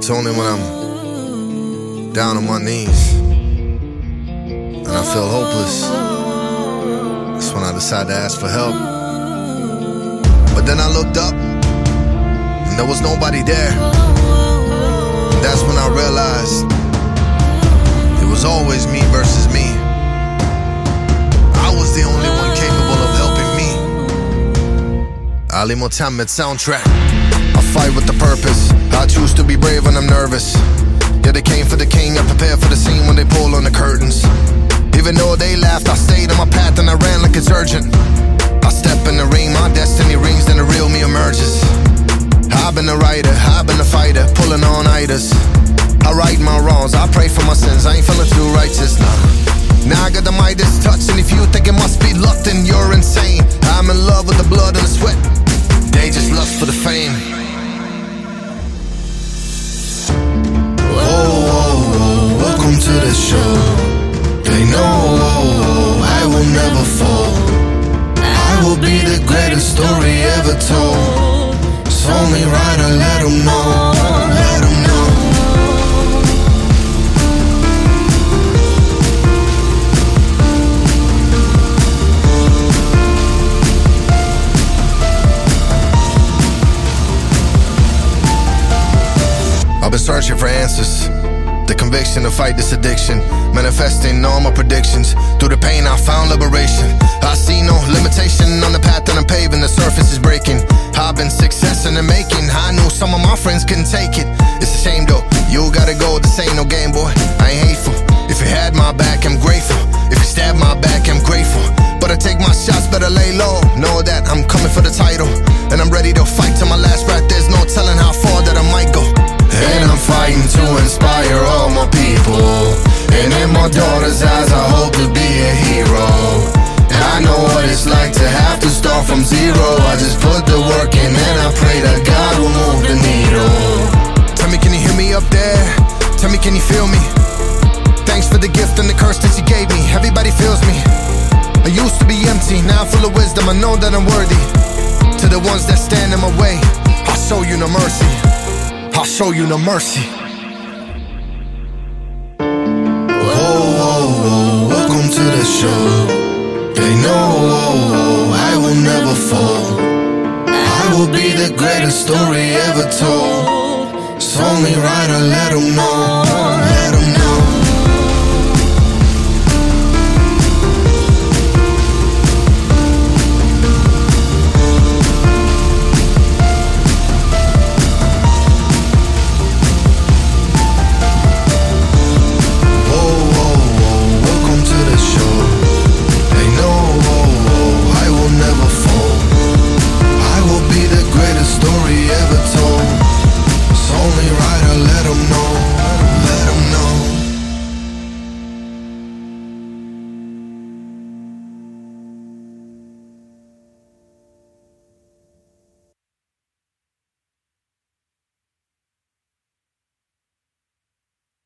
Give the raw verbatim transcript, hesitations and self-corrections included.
It's only when I'm down on my knees and I feel hopeless, that's when I decide to ask for help. But then I looked up and there was nobody there. And that's when I realized it was always me versus me. I was the only one capable of helping me. Ali Mohammed soundtrack. I fight with the purpose. I choose to be brave when I'm nervous. Yeah, they came for the king. I prepared for the scene when they pull on the curtains. Even though they laughed, I stayed on my path and I ran like it's urgent. I step in the ring, my destiny rings, then the real me emerges. I've been a writer, I've been a fighter, pulling all nighters. I right my wrongs, I pray for my sins, I ain't feeling too righteous, nah. Now I got the Midas touch, and if you think it must be luck, then you're insane. I'm in love with the blood and the sweat, they just lust for the fame. Oh, oh, oh, welcome to the show. They know, oh, oh, I will never fall. I will be the greatest story ever told. It's only right I let them know, let them know. I've been searching for answers, the conviction to fight this addiction, manifesting all my predictions. Through the pain I found liberation. I see no limitation on the path that I'm paving, the surface is breaking. I've been success in the making, I knew some of my friends couldn't take it. It's a shame though, you gotta go, this ain't no game boy, I ain't hateful. If you had my back, I'm grateful. If you stabbed my back, I'm grateful. But I take my shots, better lay low. Know that I'm coming for the title, and I'm ready to fight till my last breath. There's no telling how far that I might go. And I'm fighting to inspire all my people. And in my daughter's eyes I hope to be a hero. And I know what it's like to have to start from zero. I just put the work in and I pray that God will move the needle. Tell me, can you hear me up there? Tell me, can you feel me? Thanks for the gift and the curse that you gave me. Everybody feels me. I used to be empty, now I'm full of wisdom. I know that I'm worthy. To the ones that stand in my way, I'll show you no mercy. I'll show you no mercy. Oh, oh, oh, welcome to the show. They know, oh, oh, I will never fall. I will be the greatest story ever told. It's only right I let them know.